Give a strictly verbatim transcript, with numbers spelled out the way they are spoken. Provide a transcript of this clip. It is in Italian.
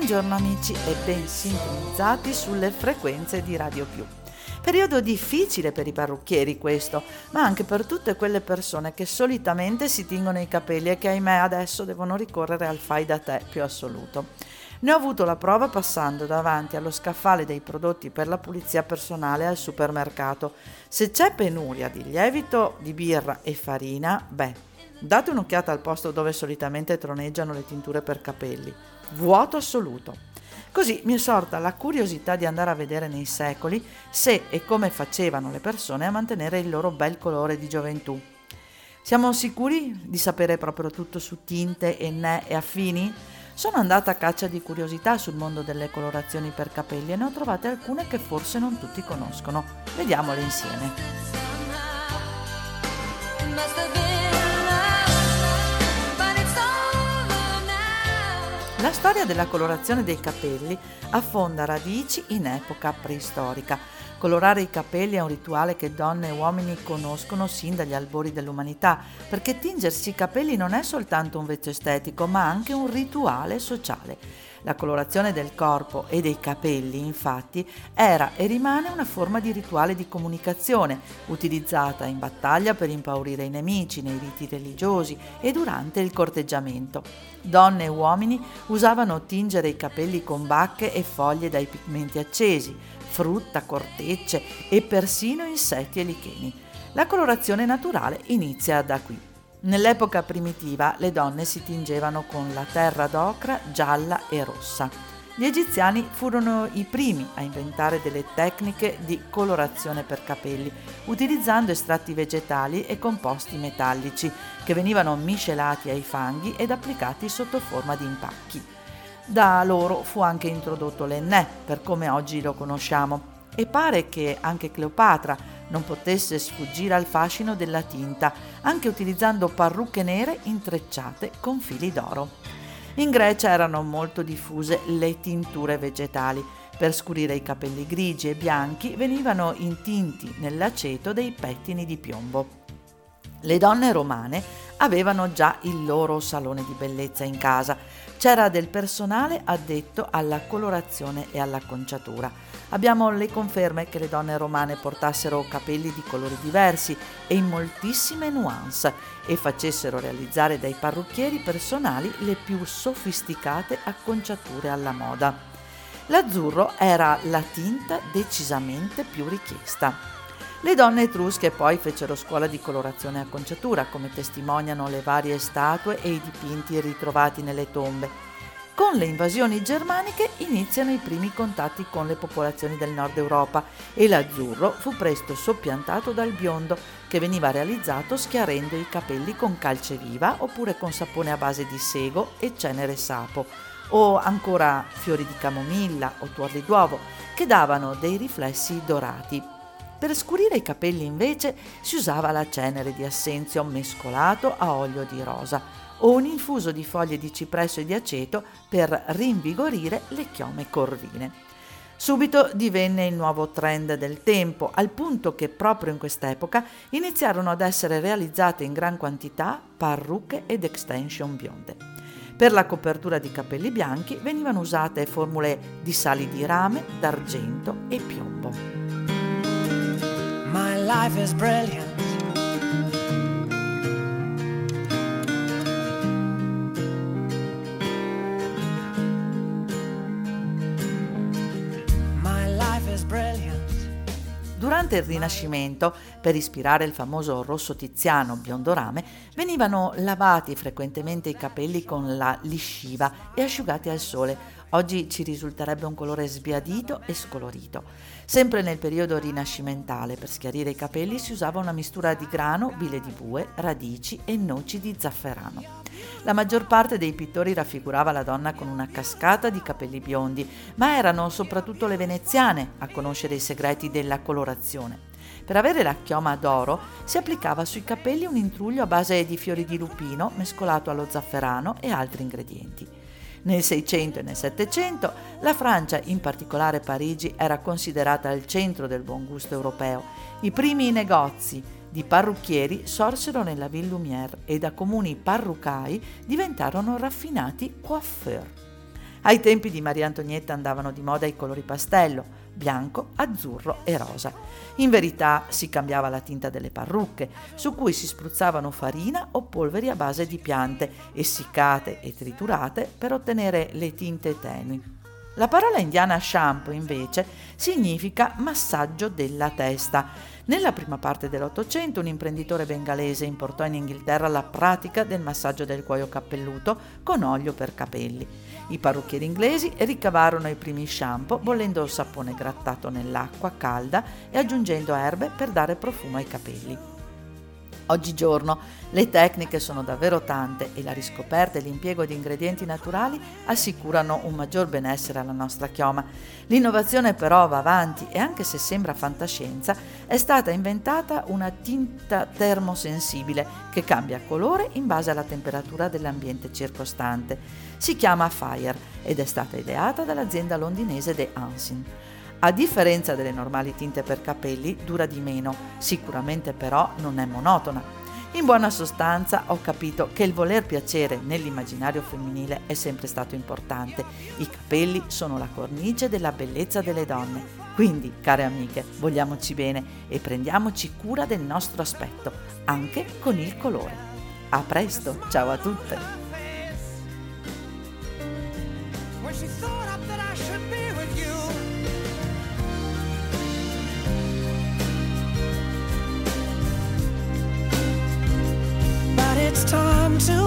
Buongiorno amici e ben sintonizzati sulle frequenze di Radio Più. Periodo difficile per i parrucchieri questo, ma anche per tutte quelle persone che solitamente si tingono i capelli e che ahimè adesso devono ricorrere al fai da te più assoluto. Ne ho avuto la prova passando davanti allo scaffale dei prodotti per la pulizia personale al supermercato. Se c'è penuria di lievito, di birra e farina, beh, date un'occhiata al posto dove solitamente troneggiano le tinture per capelli. Vuoto assoluto. Così mi è sorta la curiosità di andare a vedere nei secoli se e come facevano le persone a mantenere il loro bel colore di gioventù. Siamo sicuri di sapere proprio tutto su tinte, ennè e affini? Sono andata a caccia di curiosità sul mondo delle colorazioni per capelli e ne ho trovate alcune che forse non tutti conoscono. Vediamole insieme. La storia della colorazione dei capelli affonda radici in epoca preistorica. Colorare i capelli è un rituale che donne e uomini conoscono sin dagli albori dell'umanità, perché tingersi i capelli non è soltanto un vezzo estetico, ma anche un rituale sociale. La colorazione del corpo e dei capelli, infatti, era e rimane una forma di rituale di comunicazione, utilizzata in battaglia per impaurire i nemici, nei riti religiosi e durante il corteggiamento. Donne e uomini usavano tingere i capelli con bacche e foglie dai pigmenti accesi, frutta, cortecce e persino insetti e licheni. La colorazione naturale inizia da qui. Nell'epoca primitiva le donne si tingevano con la terra d'ocra gialla e rossa. Gli egiziani furono i primi a inventare delle tecniche di colorazione per capelli, utilizzando estratti vegetali e composti metallici che venivano miscelati ai fanghi ed applicati sotto forma di impacchi. Da loro fu anche introdotto l'ennè, per come oggi lo conosciamo, e pare che anche Cleopatra non potesse sfuggire al fascino della tinta, anche utilizzando parrucche nere intrecciate con fili d'oro. In Grecia erano molto diffuse le tinture vegetali. Per scurire i capelli grigi e bianchi venivano intinti nell'aceto dei pettini di piombo. Le donne romane avevano già il loro salone di bellezza in casa. C'era del personale addetto alla colorazione e all'acconciatura. Abbiamo le conferme che le donne romane portassero capelli di colori diversi e in moltissime nuance e facessero realizzare dai parrucchieri personali le più sofisticate acconciature alla moda. L'azzurro era la tinta decisamente più richiesta. Le donne etrusche poi fecero scuola di colorazione e acconciatura, come testimoniano le varie statue e i dipinti ritrovati nelle tombe. Con le invasioni germaniche iniziano i primi contatti con le popolazioni del nord Europa e l'azzurro fu presto soppiantato dal biondo, che veniva realizzato schiarendo i capelli con calce viva oppure con sapone a base di sego e cenere sapo, o ancora fiori di camomilla o tuorli d'uovo, che davano dei riflessi dorati. Per scurire i capelli invece si usava la cenere di assenzio mescolato a olio di rosa o un infuso di foglie di cipresso e di aceto per rinvigorire le chiome corvine. Subito divenne il nuovo trend del tempo, al punto che proprio in quest'epoca iniziarono ad essere realizzate in gran quantità parrucche ed extension bionde. Per la copertura di capelli bianchi venivano usate formule di sali di rame, d'argento e piombo. My life is brilliant. My life is brilliant. Durante il Rinascimento, per ispirare il famoso rosso tiziano biondo rame, venivano lavati frequentemente i capelli con la lisciva e asciugati al sole. Oggi ci risulterebbe un colore sbiadito e scolorito. Sempre nel periodo rinascimentale, per schiarire i capelli si usava una mistura di grano, bile di bue, radici e noci di zafferano. La maggior parte dei pittori raffigurava la donna con una cascata di capelli biondi, ma erano soprattutto le veneziane a conoscere i segreti della colorazione. Per avere la chioma d'oro si applicava sui capelli un intruglio a base di fiori di lupino mescolato allo zafferano e altri ingredienti. Nel Seicento e nel Settecento la Francia, in particolare Parigi, era considerata il centro del buon gusto europeo. I primi negozi di parrucchieri sorsero nella Ville Lumière e da comuni parruccai diventarono raffinati coiffeur. Ai tempi di Maria Antonietta andavano di moda i colori pastello, bianco, azzurro e rosa. In verità si cambiava la tinta delle parrucche, su cui si spruzzavano farina o polveri a base di piante, essiccate e triturate per ottenere le tinte tenui. La parola indiana shampoo, invece, significa massaggio della testa. Nella prima parte dell'Ottocento un imprenditore bengalese importò in Inghilterra la pratica del massaggio del cuoio capelluto con olio per capelli. I parrucchieri inglesi ricavarono i primi shampoo bollendo il sapone grattato nell'acqua calda e aggiungendo erbe per dare profumo ai capelli. Oggigiorno le tecniche sono davvero tante e la riscoperta e l'impiego di ingredienti naturali assicurano un maggior benessere alla nostra chioma. L'innovazione però va avanti e anche se sembra fantascienza è stata inventata una tinta termosensibile che cambia colore in base alla temperatura dell'ambiente circostante. Si chiama Fire ed è stata ideata dall'azienda londinese The Hansin. A differenza delle normali tinte per capelli, dura di meno, sicuramente però non è monotona. In buona sostanza ho capito che il voler piacere nell'immaginario femminile è sempre stato importante. I capelli sono la cornice della bellezza delle donne. Quindi, care amiche, vogliamoci bene e prendiamoci cura del nostro aspetto, anche con il colore. A presto, ciao a tutte! It's time to